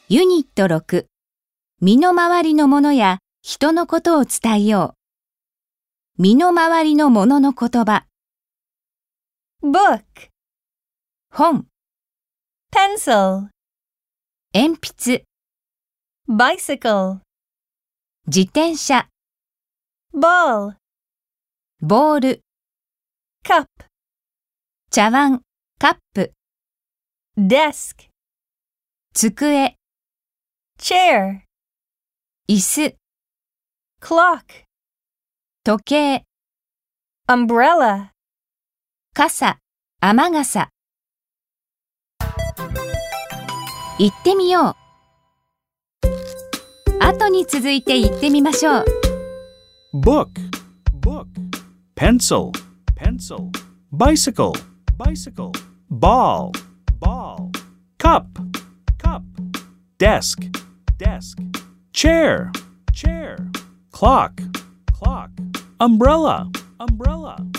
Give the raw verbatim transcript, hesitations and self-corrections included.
ユニットろく、身の回りのものや人のことを伝えよう。身の回りのものの言葉。 book, 本、 pencil, 鉛筆、 bicycle, 自転車、 ball, ボール、 cup, 茶碗、カップ、 desk, 机、 chair, 椅子、 clock, 時計、 umbrella. 傘、雨傘。言ってみよう。後に続いて言ってみましょう。 book, book, pencil, pencil, bicycle, bicycle, ball, ball, cup, cup, desk, desk, chair, chair, clock, clock, umbrella, umbrella.